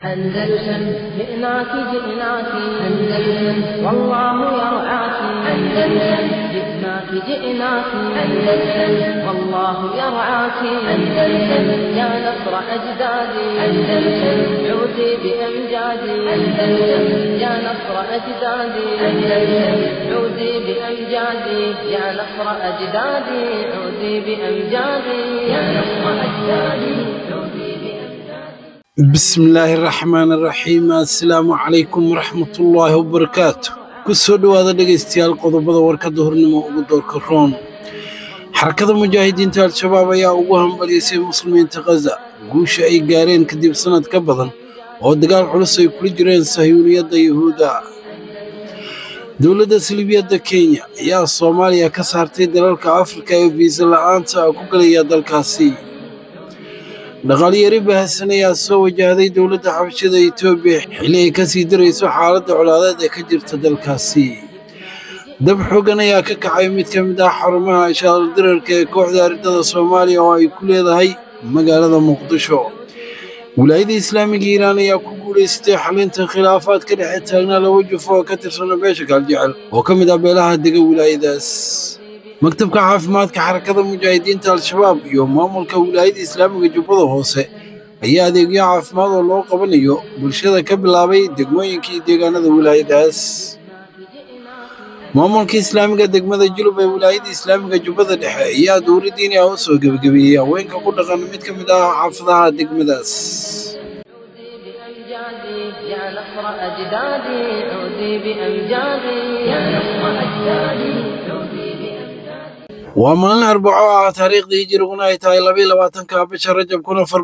أندلسن جئناك جئناك أندلسن والله يرعاك أندلسن جئناك جئناك أندلسن والله يرعاك أندلسن يا نصر أجدادي أندلسن عودي بأمجادي أندلسن يا نصر أجدادي أندلسن عودي بأمجادي يا نصر أجدادي عودي بأمجادي يا نصر أجدادي عودي بسم الله الرحمن الرحيم السلام عليكم ورحمة الله وبركاته كسر هذا دقيستيال قضبة وركض هرنما وقدر كرون حركة المجاهدين تال الشباب يا أبوهم بليسي مسلمين تغزى قوش أي قارين كديب سنة كبضا ودقال حلسة يكل جرين صهيونية يهودا دولة سلبية كينيا يا صوماليا كسرتي دلالك أفريقيا وفيزا لآنتا وكوكاليا دالكاسي dhaqaaliyari baahsan ayaa soo wajahday dowladda xabashada Itoobiya xilli ay ka sii darayso xaaladda coladeed ee ka jirta dalkaasi. Dab xooggan ayaa ka kacay mid ka mid ah xarumaha ishaal dirarka ee kooxda ardada Soomaaliya oo ay ku leedahay magaalada Muqdisho. Wilaayada Islaamiga Iiraan ayaa ku guuleystay xalinta khilaafaad ka dhex taagnaa laba jufo oo ka tirsan beesha Galjecel oo ka mid ah beelaha dega wilaayadaas. مكتبك عافمادك حركة المجاهدين تال الشباب يوم مامولك ولاية إسلامي جبهة هوسة أي أديك يا عافماد الله قبليو بالشدة كبلابي دقمين كي ديغانا ذا ولاية داس مامولك إسلامي دقمة جلوب ولاية إسلامي جبهة دحا يا دور ديني هوسة قبقبية وين كقول غنمتك مدا حافظها دقمة داس يا نصر أجدادي عودي بأمجادي يا نصر أجدادي ومالنا 4 تاريخ دي جيرغنا اي تاي 22 bisha Rajab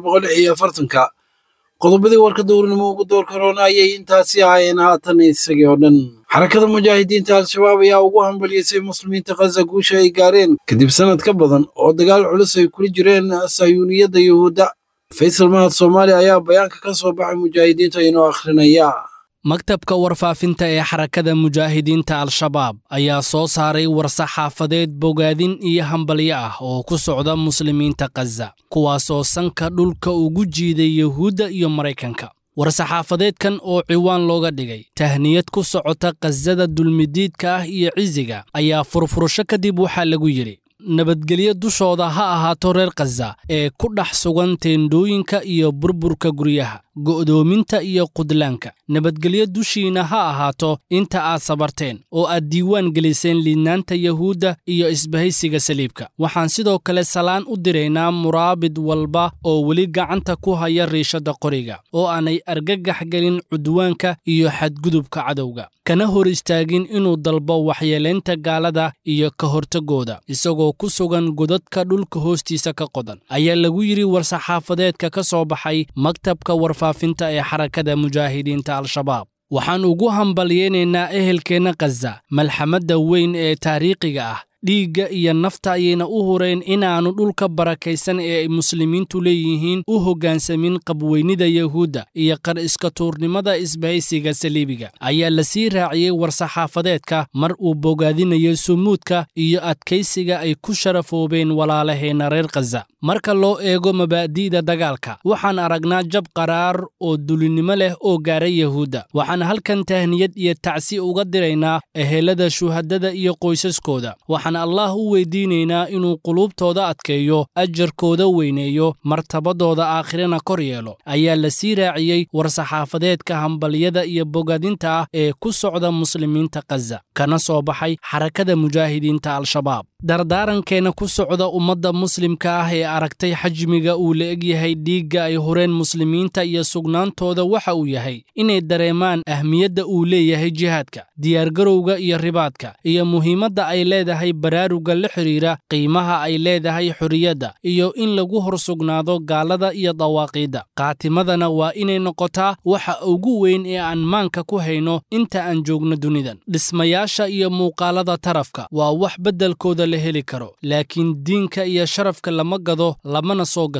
1440 qodobadii warka dowladnimo ugu door corona ayay intaasi ahaayeen haatan isagii oo dhan xarakada mujaahidiinta al-shabaab ayaa ugu hambaliyay muslimiinta Gaza guusha ay gaareen kadib sanad ka badan oo dagaal culus ay kula jireen sayuuniyada Yahuuda Faisal Mahad Soomaali ayaa bayaanka ka soo baxay mujaahidiinta inuu akhrinaya maktabka warfaafinta ee xarakada mujaahidiinta al-shabaab ayaa soo saaray war-saxaafadeed bogaadin iyo hambalyo ah oo ku socda muslimiinta Gaza kuwaas oo sanka dhulka ugu jiiday Yahuuda iyo Mareykanka war-saxaafadeedkan oo ciwaan looga dhigay tahniyad ku socota Gazada dulmidiidka ah iyo ciziga ayaa furfurasho kadib waxa lagu yiri nabadgelyo dushooda ha ahaato reer Gaza ee ku dhax sugan teendooyinka iyo burburka guryaha go'doominta iyo qudlaanka nabadgelyo dushiina ha ahaato inta aad sabarteen oo aad diiwaan geliseen liinaanta Yahuuda iyo isbahaysiga saliibka waxaan sidoo kale salaan u direynaa muraabid walba oo weli gacanta ku haya riishada qoriga oo aanay argagax gelin cudwaanka iyo xadgudubka cadowga kana hor istaagin inuu dalbo waxyeeleynta gaalada iyo ka hortagooda isagoo ku sugan godadka dhulka hoostiisa ka qodan ayaa lagu yiri war-saxaafadeedka ka soo baxay maktabka warfaafinta ee xarakada mujaahidiinta al-shabaab waxaan ugu hambalyeynaa ehelkeena Gaza malxamada weyn ee taariikhiga ah dhiigga iyo nafta ayayna u horeen inaanu dhulka barakaysan ee ay muslimiintu leeyihiin u hoggaansamin qabweynida Yahuuda iyo qar iska tuurnimada isbahaysiga saliibiga ayaa la sii raaciyay war-saxaafadeedka mar uu bogaadinayo sumuudka iyo adkaysiga ay ku sharafoobeen walaalaheena reer Gaza marka loo eego mabaadi'da dagaalka waxaan aragnaa jab qaraar oo dulinimo leh oo gaaray Yahuuda waxaan halkan tahniyad iyo tacsi uga diraynaa ehelada shuhadada iyo qoysaskooda waxaan Allah u weydiinaynaa inuu qulubtooda adkeeyo ajarkooda weyneeyo martabadooda aakhirana kor yeelo ayaa la sii raaciyay war-saxaafadeedka hambaliyada iyo bogaadinta ah ee ku socda muslimiinta Gaza kana soo baxay xarakada mujaahidiinta al-shabaab dardaarankeena ku socda ummadda muslimka ah ee aragtay xajmiga uu leeg yahay dhiigga ay horeen muslimiinta iyo sugnaantooda waxa uu yahay inay dareemaan ahmiyadda uu leeyahay jihaadka diyaargarowga iyo ribaadka iyo muhiimadda ay leedahay baraaruga la xiriira qiimaha ay leedahay xorriyadda iyo in lagu horsugnaado gaalada iyo dawaaqiidda qaatimadana waa inay noqotaa waxa ugu weyn ee aan maanka ku hayno inta aan joogno dunidan dhismayaasha iyo muuqaalada tarafka waa wax beddelkooda la heli karo laakiin diinka iyo sharafka lama gado lamana soo gato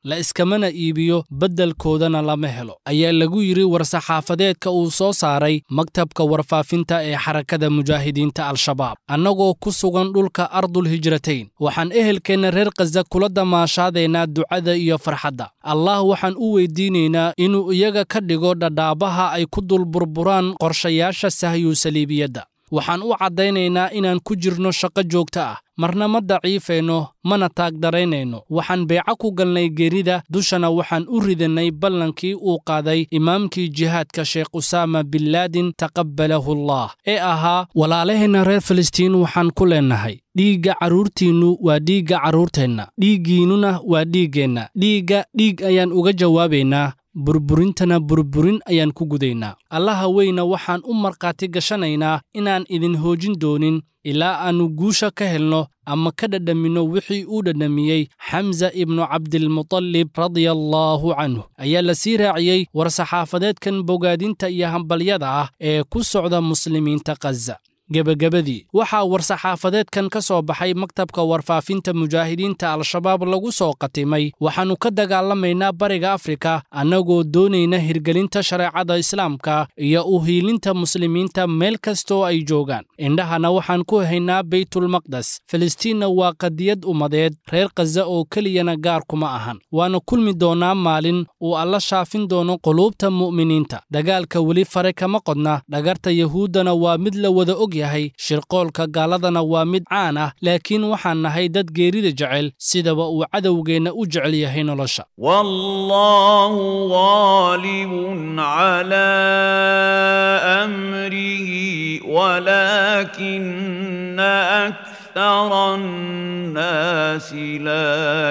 la iskamana iibiyo beddelkoodana lama helo ayaa lagu yidhi war-saxaafadeedka uu soo saaray maktabka warfaafinta ee xarakada mujaahidiinta al-shabaab. annagoo ku sugan dhulka ardul hijratayn waxaan ehelkeenna reer khaza kula damaashaadaynaa ducada iyo farxadda. allah waxaan u weydiinaynaa inuu iyaga ka dhigo dhadhaabaha ay ku dul burburaan qorshayaasha sahyuusaliibiyadda. waxaan u caddaynaynaa inaan ku jirno shaqo joogto ah, marna ma daciifayno mana taagdaraynayno. waxaan beeco ku galnay geerida, dushana waxaan u ridannay ballankii uu qaaday imaamkii jihaadka sheekh usaama bin laadin taqabbalahu allah ee ahaa, walaalaheenna reer filistiin waxaan ku leennahay dhiigga carruurtiinnu waa dhiigga carruurteenna, dhiiggiinnuna waa dhiiggeenna. dhiigga dhiig ayaan uga jawaabaynaa, burburintana burburin ayaan ku gudaynaa. allaha weyna waxaan u markhaati gashanaynaa inaan idin hoojin doonin ilaa aannu guusha ka helno ama ka dhadhaminno wixii uu dhadhamiyey xamza ibnu cabdilmutallib radiyallaahu canhu, ayaa la sii raaciyey war-saxaafadeedkan bogaadinta iyo hambalyada ah ee ku socda muslimiinta khaza. gebagabadii waxaa war-saxaafadeedkan ka soo baxay maktabka warfaafinta mujaahidiinta al-shabaab lagu soo qatimay, waxaannu ka dagaalamaynaa bariga afrika annagoo doonayna hirgelinta shareecada islaamka iyo u hiilinta muslimiinta meel kastoo ay joogaan. indhahana waxaan ku haynaa baytulmaqdes. filistiinna waa qadiyad ummadeed, reer khaza oo keliyana gaar kuma ahan. waana kulmi doonaa maalin uu alla shaafin doono quluubta mu'miniinta. dagaalka weli fare kama qodna, dhagarta yahuuddana waa mid la wada og yahay, shirqoolka gaaladana waa mid caan ah, laakiin waxaan nahay dad geerida jecel sidaba uu cadowgeenna u jecel yahay nolosha. wallaahu gaalibun calaa amrihi walaakinna akthara annaasi laa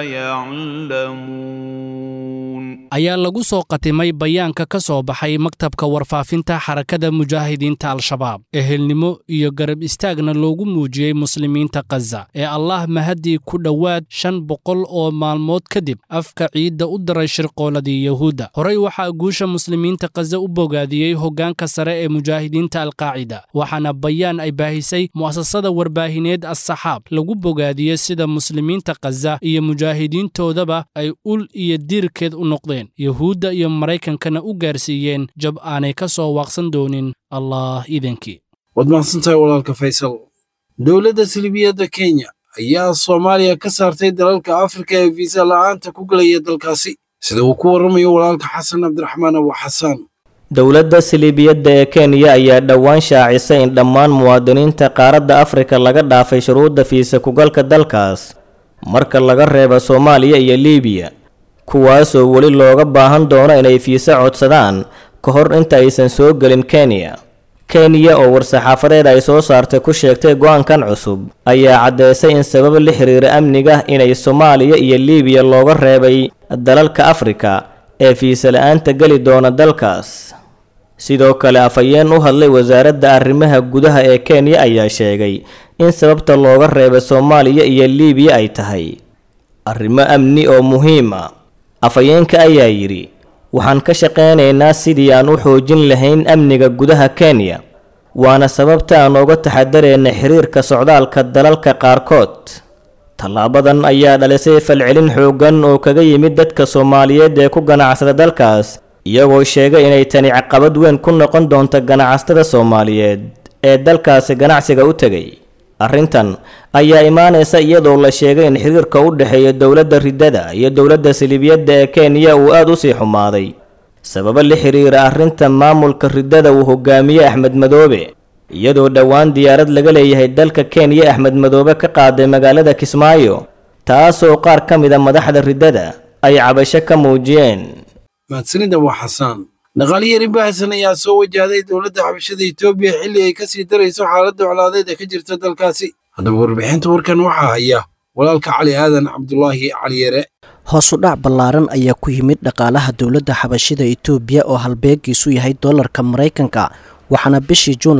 yaclamuun. ayaa lagu soo qatimay bayaanka ka soo baxay maktabka warfaafinta xarakada mujaahidiinta al-shabaab. ehelnimo iyo garab istaagna loogu muujiyey muslimiinta khaza ee allah mahaddii ku dhowaad 500 oo maalmood kadib afka ciidda u daray shirqooladii yahuudda. horey waxaa guusha muslimiinta khaza u bogaadiyey hoggaanka sare ee mujaahidiinta alqaacida, waxaana bayaan ay baahisay mu'asasada warbaahineed as-saxaab lagu bogaadiyey sida muslimiinta khaza iyo mujaahidiintoodaba ay ul iyo diirkeed u noqdeen, yahuudda iyo maraykankana u gaarsiiyeen jab aanay ka soo waaqsan doonin allah idankii. waad mahadsantahay walaalka faysal. dowladda silibiyadda kenya ayaa soomaaliya ka saartay dalalka afrika ee fiisa la'aanta ku galaya dalkaasi, sida uu ku warramayo walaalka xasan cabdiraxmaan abu xasaan. dowladda silibiyadda ee kenya ayaa dhowaan shaacisay in dhammaan muwaadiniinta qaaradda afrika laga dhaafay shuruudda fiisa kugalka dalkaas marka laga reebo soomaaliya iyo liibiya, kuwaasoo weli looga baahan doono inay fiisa codsadaan ka hor inta aysan soo gelin kenya. kenya oo war-saxaafadeed ay soo saartay ku sheegtay go-aankan cusub ayaa caddeysay in sabab la xiriira amniga inay soomaaliya iyo liibiya looga reebay dalalka afrika ee fiisa la-aanta geli doona dalkaas. sidoo kale afhayeen u hadlay wasaaradda arrimaha gudaha ee kenya ayaa sheegay in sababta looga reebay soomaaliya iyo liibiya ay tahay arrimo amni oo muhiim ah. afhayeenka ayaa yidhi, waxaan ka shaqaynaynaa sidii aan u xoojin lahayn amniga gudaha kenya, waana sababta aan uga taxadarayna xiriirka socdaalka dalalka qaarkood. tallaabadan ayaa dhalisay falcelin xooggan oo kaga yimid dadka soomaaliyeed ee ku ganacsada dalkaas, iyagoo sheegay inay tani caqabad weyn ku noqon doonto ganacsatada soomaaliyeed ee dalkaasi ganacsiga u tegay. arrintan ayaa imaanaysa iyadoo la sheegay in xiriirka u dhexeeya dowladda riddada iyo dowladda silibiyadda ee kenya uu aad u sii xumaaday sababo la xiriira arrinta maamulka riddada uu hogaamiyey axmed madoobe, iyadoo dhowaan diyaarad laga leeyahay dalka kenya axmed madoobe ka qaaday magaalada kismaayo, taasoo qaar ka mid a madaxda riddada ay cabasho ka muujiyeen. mahadsanida waa xasaan. dhaqaaliyari baahsan ayaa soo wajahday dowladda xabashada Itoobiya xilli ay ka sii darayso xaaladda colaadeed ee ka jirta dalkaasi. haddaba warbixinta warkan waxaa haya walaalka cali aadan cabdulaahi cali yare. hoos u dhac ballaaran ayaa ku yimid dhaqaalaha dowladda xabashida Itoobiya oo halbeegiisu yahay dollarka Mareykanka, waxaana bishii Juun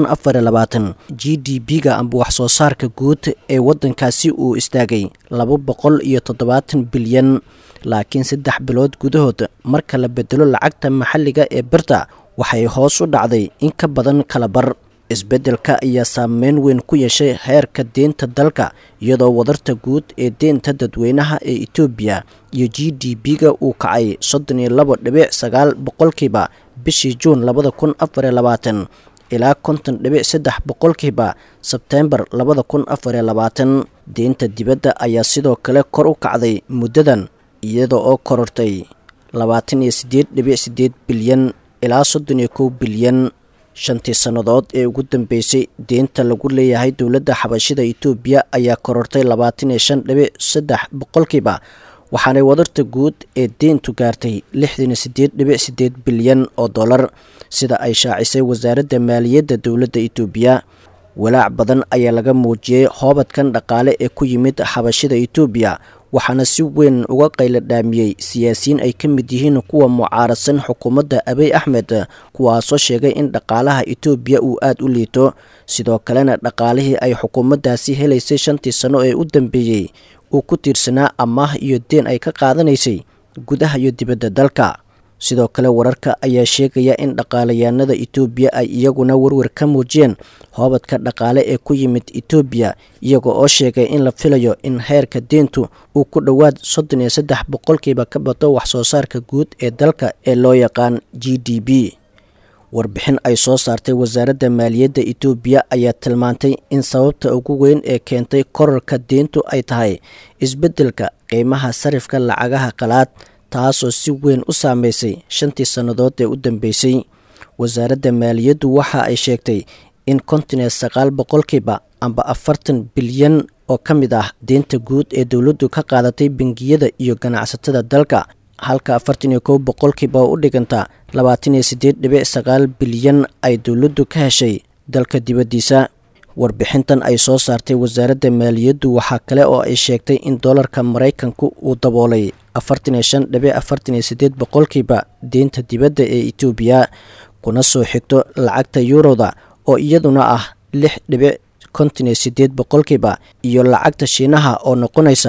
2024 GDP-ga amba wax soo saarka guud ee waddankaasi uu istaagay 270 bilyan. laakiin 3 bilood gudahood marka la bedelo lacagta maxalliga ee birta waxay hoos u dhacday in ka badan kala bar. isbeddelka ayaa saameyn weyn ku yeeshay heerka deynta dalka iyadoo wadarta guud ee deynta dadweynaha ee Itoobiya iyo GDP-ga uu kacay 32.9 boqolkiiba bishii Juun 2024 ilaa 50.3 boqolkiiba Sebtembar 2024. Deynta dibadda ayaa sidoo kale kor u kacday muddadan iyadoo oo korortay 28.8 bilyan ilaa 31 bilyan. shantii sannadood ee ugu dambeysay deynta lagu leeyahay dowladda xabashida Itoobiya ayaa korortay 25.3 boqolkiiba waxaana wadarta guud ee deyntu gaartay 68.8 bilyan oo dollar sida ay shaacisay wasaaradda maaliyadda dowladda Itoobiya. walaac badan ayaa laga muujiyay hoobadkan dhaqaale ee ku yimid xabashida Itoobiya waxaana si weyn uga qayladhaamiyay siyaasiyiin ay ka mid yihiin kuwa mucaaradsan xukuumadda Abiy Ahmed kuwaasoo sheegay in dhaqaalaha Itoobiya uu aad u liito sidoo kalena dhaqaalihii ay xukuumaddaasi helaysay 5 sano ee u dambeeyay uu ku tiirsanaa amaah iyo deen ay ka qaadanaysay gudaha iyo dibadda dalka. sidoo kale wararka ayaa sheegaya in dhaqaalayaanada Itoobiya ay iyaguna warwar ka muujiyeen hoobadka dhaqaale ee ku yimid Itoobiya iyagoo oo sheegay in la filayo in heerka deyntu uu ku dhowaad 33 boqolkiiba ka bato wax soo saarka guud ee dalka ee loo yaqaan GDP. warbixin ay soo saartay wasaaradda maaliyadda Itoobiya ayaa tilmaantay in sababta ugu weyn ee keentay kororka deyntu ay tahay isbeddelka qiimaha sarifka lacagaha qalaad taasoo si weyn u saameysay 5 sannadood ee u dambeysay. wasaaradda maaliyaddu waxa ay sheegtay in 9 boqolkiiba amba 40 bilyan oo ka mid ah deynta guud ee dowladdu ka qaadatay bangiyada iyo ganacsatada dalka halka 41 boqolkiiba u dhiganta 28.9 bilyan ay dowladdu ka heshay dalka dibaddiisa. warbixintan ay soo saartay wasaaradda maaliyaddu waxa kale oo ay sheegtay in dollarka Mareykanku uu daboolay 45.48 boqolkiiba deynta dibadda ee Itoobiya kuna soo xigto lacagta Euroda oo iyaduna ah 6.58 boqolkiiba iyo lacagta Shiinaha oo noqonaysa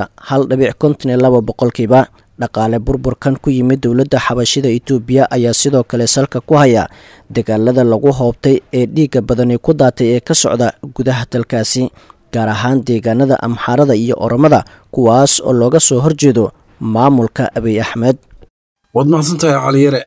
1.52 boqolkiiba. dhaqaale burburkan ku yimid dowladda xabashida Itoobiya ayaa sidoo kale salka ku haya dagaalada lagu hoobtay ee dhiiga badani ku daatay ee ka socda gudaha dalkaasi gaar ahaan deegaanada Amxaarada iyo Oromada kuwaas oo looga soo horjeedo maamulka Abiy Ahmed. waad mahadsantahay cali yare.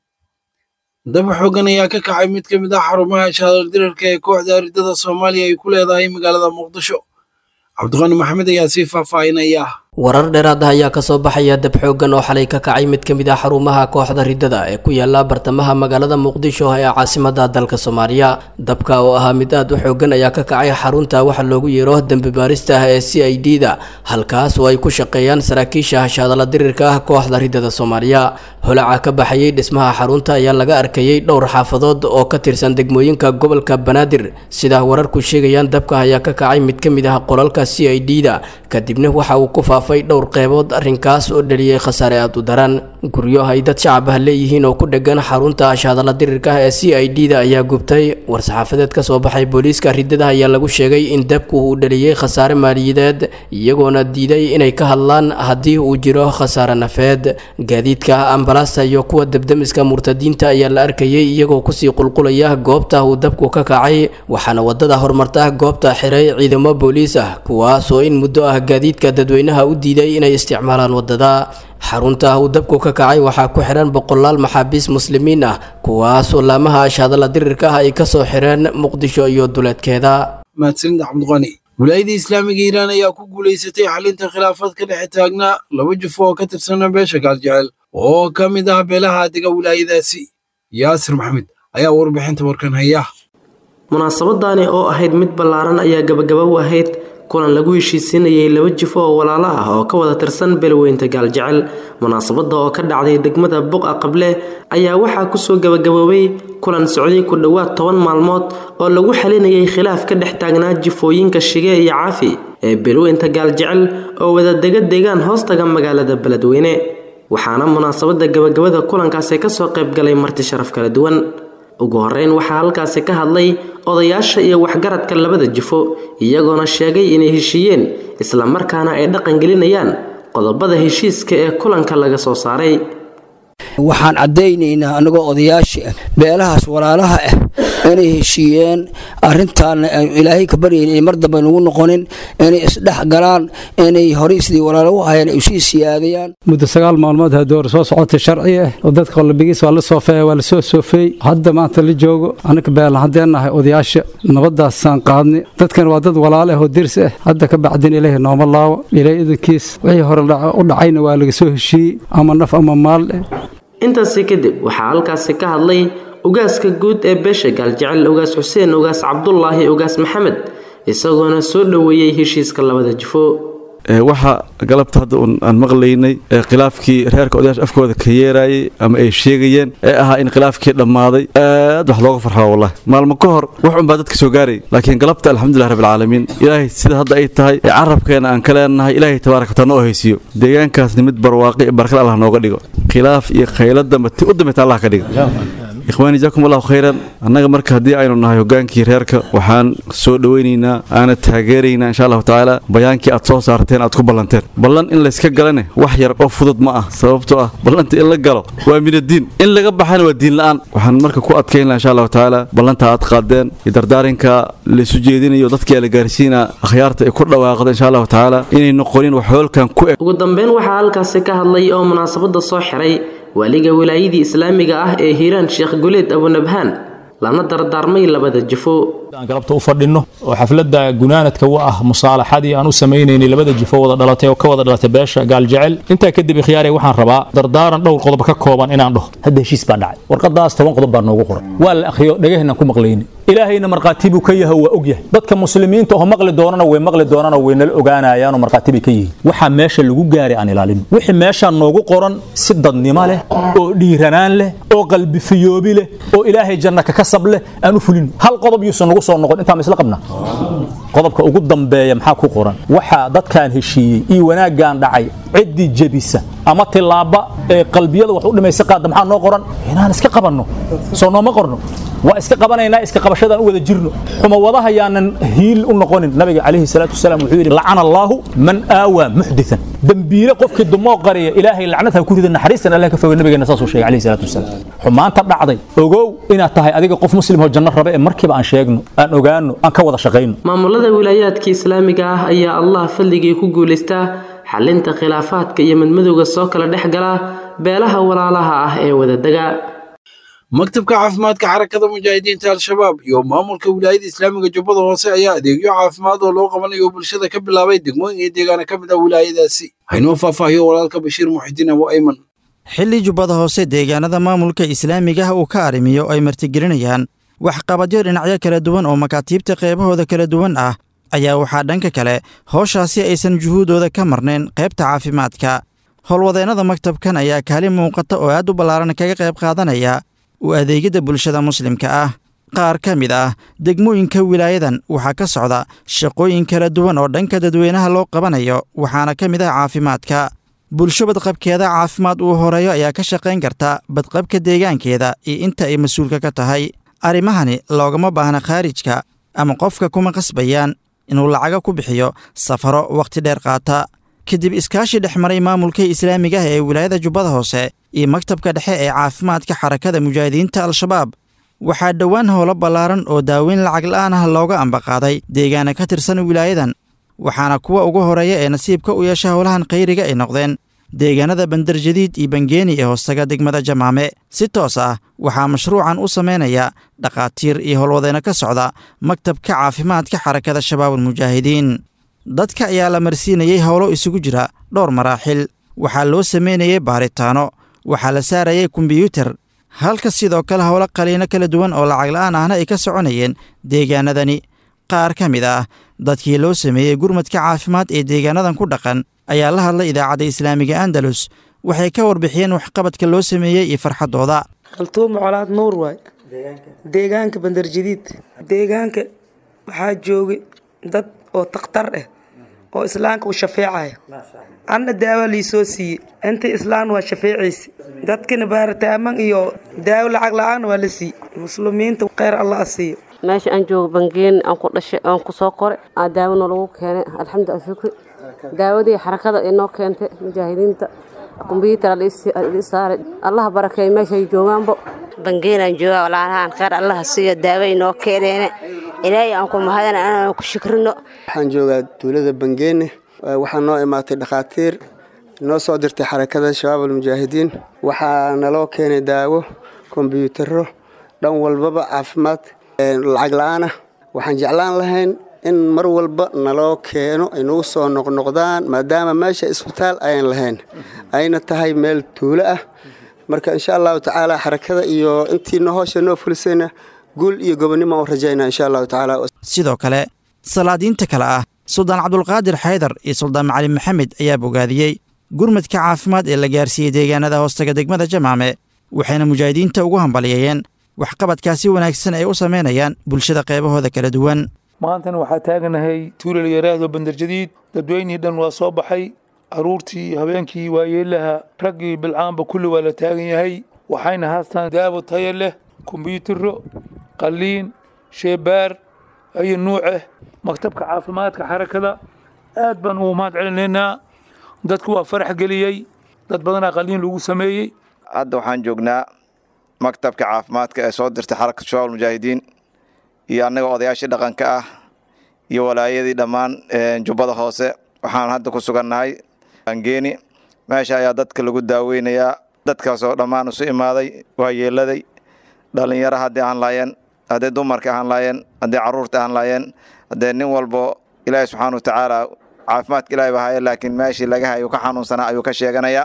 dab xooggan ayaa ka kacay mid ka mid ah xarumaha shaqaale-dirarka ee kooxda ardada Soomaaliya ay ku leedahay magaalada Muqdisho. Cabdiqani Maxamed ayaa sii faahfaahinaya. warar dheeraad ah ayaa kasoo baxaya dab xooggan oo xalay ka kacay mid ka mid ah xarumaha kooxda ridada ee ku yaala bartamaha magaalada Muqdisho ee caasimadda dalka Soomaaliya. dabka oo ahaa mid aad u xooggan ayaa ka kacay xarunta waxa loogu yeero dambi baarista ee CID-da halkaas oo ay ku shaqeeyaan saraakiisha shaqaale-dirarka ah kooxda ridada Soomaaliya. holaca ka baxayay dhismaha xarunta ayaa laga arkayay dhowr xaafadood oo ka tirsan degmooyinka gobolka Banaadir sida wararku sheegayaan. dabka ayaa ka kacay mid ka mid ah qolalka CID-da kadibna waxa uu ku faafay dhowr qeybood arrinkaas oo dhaliyay khasaare aad u daran. guryo ay dad shacab ah leeyihiin oo ku dhagan xarunta shaqaale-dirarka ee CID-da ayaa gubtay. war-saxaafadeed ka soo baxay booliiska ridada ayaa lagu sheegay in dabku uu dhaliyay khasaare maaliyadeed iyagoona diiday inay ka hadlaan haddii uu jiro khasaare nafeed. gaadiidka ambalaasta iyo kuwa dabdamiska murtadiinta ayaa la arkayay iyagoo kusii qulqulaya goobta uu dabku ka kacay waxaana wadada hormarta goobta xiray ciidamo booliis ah kuwaas oo in muddo ah gaadiidka dadweynaha u diiday inay isticmaalaan wadada. xarunta uu dabku ka kacay waxaa ku xiran boqolaal maxaabiis muslimiin ah kuwaas oo laamaha shaqaale-dirarka ah ay ka soo xireen Muqdisho iyo duleedkeeda. mahadsanid Cabdiqani. wilaayada islaamiga Iiraan ayaa ku guuleysatay xalinta khilaafaad ka dhex taagnaa 2 jufo oo ka tirsan beesha Gaaljecel oo ka mid ah beelaha dega wilaayadaasi. yaasir maxamed ayaa warbixinta warkan haya. munaasabadani oo ahayd mid ballaaran ayaa gabagaba u ahayd kulan lagu heshiisinayay 2 jufo oo walaalo ah oo ka wada tirsan beelweynta Gaaljecel. munaasabada oo ka dhacday degmada Buqa Qable ayaa waxaa kusoo gabagaboobay kulan socday ku dhowaad 10 maalmood oo lagu xalinayay khilaaf ka dhex taagnaa jifooyinka Shige iyo Caafi ee beelweynta Gaaljecel oo wada deegaan hoostaga magaalada Beledweyne. waxaana munaasabada gabagabada kulankaasi ka soo qayb galay marti sharaf kala duwan. ugu horeyn waxaa halkaasi ka hadlay odayaasha iyo waxgaradka 2 jifo iyagoona sheegay inay heshiiyeen isla markaana ay dhaqan gelinayaan qodobada heshiiska ee kulanka laga soo saaray. waxaan caddaynaynaa anagoo odayaashii ah beelahaas walaalaha ah inay heshiiyeen arrintaana ilaahay ka baryayn inay mar dambe nagu noqonin inay isdhex galaan inay horey sidii walaalo u hayeen ay usii siyaadayaan muddo 9 maalmood door soo socotay sharci ah oo dadka qalbigiisa waa la soofeeyay waa la soo soofeeyay hadda maanta la joogo anaka beelaha hadeenahay odayaasha nabadaasaan qaadnay dadkan waa dad walaalo ah oo dirs ah hadda ka bacdin ilaahay nooma laawo ilaahay idinkiis wixii hore u dhacayna waa laga soo heshiiyey ama naf ama maal intaasi kadib waxaa halkaasi ka hadlay ugaaska guud ee beesha gaaljecel ugaas xuseen ugaas cabdullaahi ugaas maxamed isagoona soo dhoweeyey heshiiska labada jifo waxa galabta hadda aan maqlaynay khilaafkii reerka odayaasha afkooda ka yeerayay ama ay sheegayeen ahaa in khilaafkii dhammaaday aad wax looga farxaa wallahi maalmo ka hor wax un baa dadka soo gaaray laakiin galabta alxamdulillahi rabbil caalamiin ilaahay sida hadda ay tahay carabkeena aan ka leenahay ilaahay tabaaraka wa taala noo haysiyo deegaankaasni mid barwaaqi barakad allah nooga dhigo khilaaf iyo khaylada mati u dambeeta allah ka dhigo ikhwaani jaakum allahu khayran annaga marka haddii aynu nahay hogaankii reerka waxaan soo dhawaynaynaa aana taageeraynaa insha allahu tacaala bayaankii aad soo saarteen aad ku ballanteen ballan in layska galane wax yar oo fudud ma ah sababtoo ah ballanta in la galo waa min addiin in laga baxana waa diin la'aan waxaan marka ku adkaynaa insha allahu tacaala ballanta aad qaadeen iyo dardaarinka laysu jeedinayo dadkii la gaarsiinaa akhyaarta ay ku dhawaaqda insha allahu tacaala inay noqonin wax hoolkan ku eg ugu dambeyn waxaa halkaasi ka hadlay oo munaasabada soo xiray waaliga wilaayadii islaamiga ah ee hiiraan sheekh guleed abunabhaan lana dardaarmay labada jifo aan galabta u fadhino oo xafladda gunaanadka u ah musaalaxadii aan u sameeynay labada jifo wada dhalatay oo ka wada dhalatay beesha gaaljecel inta kadib khiyaarey waxaan rabaa dardaaran dhowr qodob ka kooban inaan dhaho hadda heshiis baa dhacay warqadaas 10 qodob baa noogu qoran waa la akhriyo dhagahna ku maqlayni ilaahayna marqaatibu ka yahay waa og yahay dadka muslimiinta oo maqli doonana way nala ogaanayaan oo marqaatibi ka yihiin waxa meesha lagu gaaray aan ilaalin wixii meesha noogu qoran si dadnimo leh oo dhiiranaan leh oo qalbi fiyoobi leh oo ilaahay jannada ka sab leh aan u fulin hal qodob yuusan nagu soo noqon inta isla qabna qodobka ugu dambeeya maxaa ku qoran waxa dadkan heshiiyay iyo wanaagan dhacay cidi jabisa ama tilaaba ee qalbiyada wax u dhimaysa qaad maxaa noo qoran inaan iska qabanno soo nooma qorno waa iska qabanaynaa iska qabashadaan u wada jirno xuma wadaha yaanan hiil u noqonin nabiga kaleey salaatu wasalaam wuxuu yiri la'ana Allahu man aawa muhdithan dambiile qofkii dumo qariya ilaahay lacnada ku ridan naxariistan Allah ka fogeey nabigeena saas uu sheegay kaleey salaatu wasalaam xumaanta dhacday ogow inaad tahay adiga qof muslim oo janno raba ee markiiba aan sheegno aan ogaano aan ka wada shaqeyno maamulada wilaayadka islaamiga ah ayaa Allah fadligii ku guuleystaa xalinta khilaafaadka iyo madmadowga soo kala dhaxgala beelaha walaalaha ah ee wada daga maktabka caafimaadka xarakada mujaahidiinta al-shabaab iyo maamulka wilaayada islaamiga jubbada hoose ayaa adeegyo caafimaad oo loo qabanayo bulshada ka bilaabay degmooyin iyo deegaano ka mid ah wilaayadaasi haynoo faahfaahiyo walaalka bashiir muxidiin abu ayman xilli jubbada hoose deegaanada maamulka islaamiga uu ka arrimiyo ay martigelinayaan waxqabadyo dhinacyo kala duwan oo makaatiibta qeybahooda kala duwan ah ayaa waxaa dhanka kale howshaasi aysan juhuudooda ka marnayn qaybta caafimaadka howlwadeennada maktabkan ayaa kaalin muuqata oo aad u ballaaran kaga qayb qaadanaya u adeegidda bulshada muslimka ah qaar ka mid ah degmooyinka wilaayadan waxaa ka socda shaqooyin kala duwan oo dhanka dadweynaha loo qabanayo waxaana ka mid ah caafimaadka bulsho badqabkeeda caafimaad uu horeeyo ayaa ka shaqayn karta badqabka deegaankeeda iyo inta ay mas-uulka ka tahay arrimahani loogama baahna khaarijka ama qofka kuma qasbayaan inuu lacaga ku bixiyo safaro wakhti dheer qaata kadib iskaashi dhex maray maamulka islaamiga ah ee wilaayada jubbada hoose iyo maktabka dhexe ee caafimaadka xarakada mujaahidiinta al-shabaab waxaa dhowaan howlo ballaaran oo daaweyn lacag la'aan ah looga ambaqaaday deegaana ka tirsan wilaayadan waxaana kuwa ugu horeeya ee nasiibka u yeesha howlahan khayriga ay noqdeen deegaanada bandarjadiid iyo bangeeni ee hoostaga degmada jamaame si toos ah waxaa mashruucan u samaynaya dhakhaatiir iyo howlwadeenno ka socda maktabka caafimaadka xarakada shabaabulmujaahidiin dadka ayaa la marsiinayey howlo isugu jira dhowr maraaxil waxaa loo samaynayey baaritaano waxaa la saarayay kombiyuutar halka sidoo kale howlo qaliino kala duwan oo lacag la'aan ahna ay ka soconayeen deegaanadani qaar ka mid ah dadkii loo sameeyey gurmadka caafimaad ee deegaanadan ku dhaqan ayaa la hadlay idaacadda islaamiga andalus waxay ka warbixiyeen waxqabadka loo sameeyey iyo farxaddooda kaltuuma colaad nuur waay deegaanka bandarjadiid deegaanka waxaa joogay dad oo takhtar ah oo islaamka u shafeecaya anna daawo liisoo siiyey inta islaam waa shafeecaysa dadkana baaritaamman iyo daawo lacag la'aan waa la siiyey muslimiinta kheyr allah siiyo meesha aan joogo bangeeni aan ku dhashay aan ku soo koray daawona lagu keenay alxamdulilah shukri daawadii xarakada inoo keentay mujaahidiinta kumbuyuutar saaray allah barakeeyo meeshay joogaanbo bangeelaan joogaa walaalahaan khayr allaha siiyo daawo inoo keeneene ilaahay aan ku mahadana aan ku shukrino waxaan joogaa tuulada bangeene waxaa noo imaatay dhakhaatiir noo soo dirtay xarakada shabaab almujaahidiin waxaa naloo keenay daawo kombiyuutarro dhan walbaba caafimaad lacag la'aana waxaan jeclaan lahayn in mar walba naloo keeno ay nagu soo noqnoqdaan maadaama meesha isbitaal ayan lahayn ayna tahay meel tuulo ah marka insha allahu tacaala xarakada iyo intiina howsha noo fulisayna guul iyo gobonnimo aan rajaynaa insha allahu tacaala sidoo kale salaadiinta kale ah suldaan cabdulqaadir xaydar iyo suldaan macalin maxamed ayaa bogaadiyey gurmadka caafimaad ee la gaarsiiyey deegaanada hoostaga degmada jamaame waxayna mujaahidiinta ugu hambalyeeyeen waxqabadkaasi wanaagsan ay u samaynayaan bulshada qeybahooda kala duwan maantana waxaa taaganahay tuulal yaraahdo bandarjadiid dadweynihii dhan waa soo baxay caruurtii habeenkii waayeelaha raggii bilcaanba kulli waa la taagan yahay waxayna haastaan daawo tayo leh kombiyuutarro qalliin sheebaar ayo nuuceh maktabka caafimaadka xarakada aad baan ugu mahad celinaynaa dadku waa farax geliyey dad badanaa qalliin lagu sameeyey hadda waxaan joognaa maktabka caafimaadka ee soo dirtay xarakada shabaab almujaahidiin iyo annaga odayaashii dhaqanka ah iyo walaayadii dhammaan jubbada hoose waxaan hadda ku sugannahay bangeeni meesha ayaa dadka lagu daaweynayaa dadkaasoo dhammaan isu imaaday waa yeeladay dhallinyaro haddii aan laayeen haddii dumarka aan laayeen haddii carruurta aan laayeen haddee nin walbo ilaahi subxaana wa tacaala caafimaadka ilaahi baa haya laakiin meeshii laga hayo ka xanuunsanaa ayuu ka sheeganayaa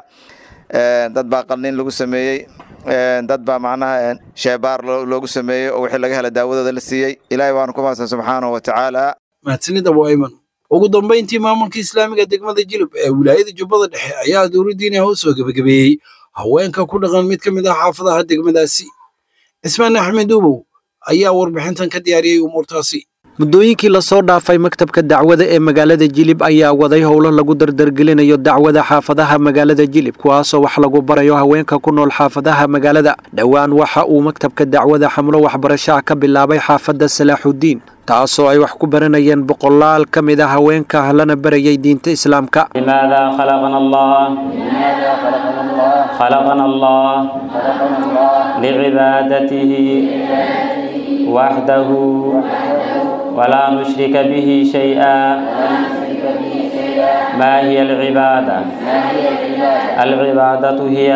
dad baa qalliin lagu sameeyey dad baa macnaha sheebaar loogu sameeyey oo wixii laga hela daawadooda la siiyey ilaahay waanu ku mahadsan subxaanahu wa tacaala mahadsanid abu ayman ugu dambayntii maamulka islaamiga degmada jilib ee wilaayada jubbada dhexe ayaa dowladdiina u soo gebagabeeyey haweenka ku dhaqan mid ka mid ah xaafadaha degmadaasi cismaan axmed ubow ayaa warbixintan ka diyaariyey umuurtaasi muddooyinkii lasoo dhaafay maktabka dacwada ee magaalada jilib ayaa waday howlo lagu dardargelinayo dacwada xaafadaha magaalada jilib kuwaasoo wax lagu barayo haweenka ku nool xaafadaha magaalada dhowaan waxa uu maktabka dacwada xamlo waxbarasho ka bilaabay xaafadda salaaxudiin taasoo ay wax ku baranayeen boqolaal ka mid ah haweenka lana barayay diinta islaamka ولا نشرك به شيئا ما هي العبادة؟ العبادة هي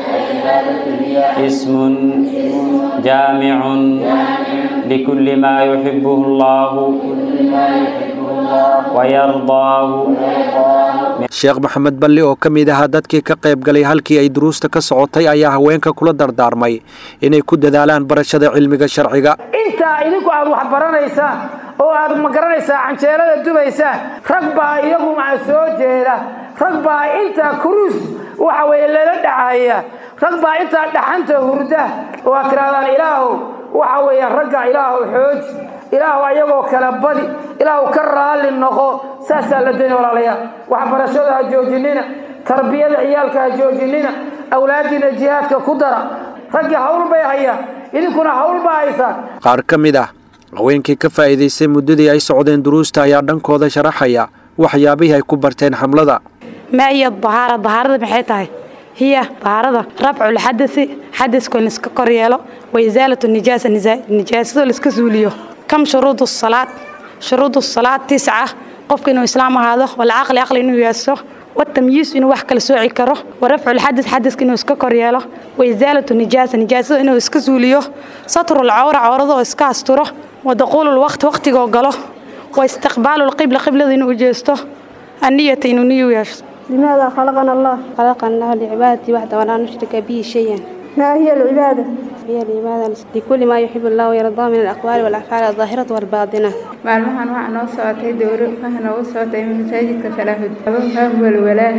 اسم جامع لكل ما يحبه الله ويرضاه. sheekh maxamed balli oo ka mid ahaa dadkii ka qayb galay halkii ay duruusta ka socotay ayaa haweenka kula dardaarmay inay ku dadaalaan barashada cilmiga sharciga. intaa idinku aad wax baranaysaan oo aad ma garanaysaa canjeelada dubaysaan rag baa iyagu soo jeeda rag baa intaa kuruus waxa weeye lala dhacaya rag baa intaa dhaxanta hurda oo aad tirahdaan ilaahow waxa weeye ragga ilaahow xooj ilaahow ayagoo kala badi ilaahow ka raali noqo saasaa la doonaya walaalayaal waxbarashada ha joojinina tarbiyada ciyaalka ha joojinina awlaadiina jihaadka ku dara ragga hawl bay hayaan idinkuna hawl baa haysaan qaar ka mid ah haweenkii ka faa'iidaystay muddadii ay socdeen duruusta ayaa dhankooda sharaxaya waxyaabihii ay ku barteen xamlada ما هي الطهارة؟ طهارة بحيثها هي طهارة رفع الحدث حدث كل كوريالو وإزالة النجاسة النجاسة الاسكسوليو كم شروط الصلاة؟ شروط الصلاة 9 قفك إنه إسلام هذا والعقل عقل إنه يسوع والتمييز إنه وحكة لسوعي كره ورفع الحدث حدث إنه اسكوريالو وإزالة النجاسة نجاسة إنه اسكسوليو سطر العورة عورضه واسكاستره ودخول الوقت وقت جوجله واستقبال القبلة قبلة إنه جسته النية إنه نيو يشت. لماذا خلقنا الله؟ خلقنا لعبادته وحده ولا نشرك به شيئا. ما هي العبادة؟ هي العبادة لكل ما يحب الله ويرضاه من الأقوال والأفعال الظاهرة والباطنة. معلومة waxaa noo socotay dowro waxaa noogu socotay masaajidka salaaxudiin huwa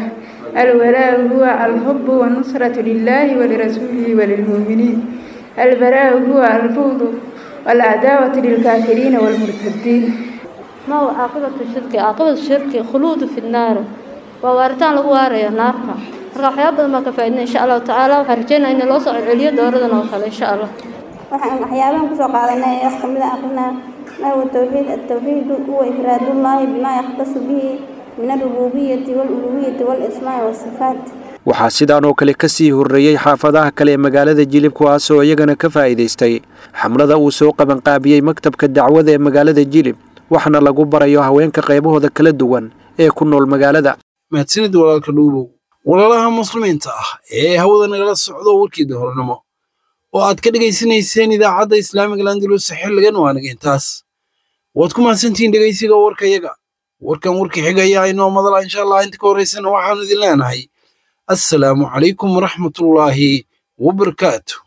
alwalaa huwa alxubu wanusratu lillahi walirasuulihi walilmuuminiin albaraa huwa albughdu walcadaawatu lilkaafiriina walmurtadiin. ما هو عاقبة الشرك؟ عاقبة الشرك خلود في النار ووارتان لو واريا نار marka waxyaabo badan ma ka faa'iideyna insha Allah ta'ala waxaan rajaynayaa in loo soo celiyo dooradan oo kale insha Allah waxaan waxyaabahan ku soo qaadanay wax kamid ah aqoona ما هو التوحيد؟ التوحيد هو إفراد الله بما يختص به من الربوبية والألوهية والأسماء والصفات. waxaa sidaan oo kale ka sii horreeyey xaafadaha kale ee magaalada jilib kuwaasoo iyagana ka faa'iidaystay xamlada uu soo qabanqaabiyey maktabka dacwada ee magaalada jilib waxna lagu barayo haweenka qaybahooda kala duwan ee ku nool magaalada. mahadsanid walaalka dhuubow. walaalaha muslimiinta ah ee hawada nagala socdo warkii hornimo oo aad ka dhegaysanayseen idaacadda islaamiga landalus xilligan waa naga intaas. waad ku mahadsantihiin dhegaysiga warkayaga. warkan warkii xigaya inoo madala insha allah. inta ka horeysana waxaanu idin leenahay assalaamu calaykum waraxmatullaahi wabarakaatu.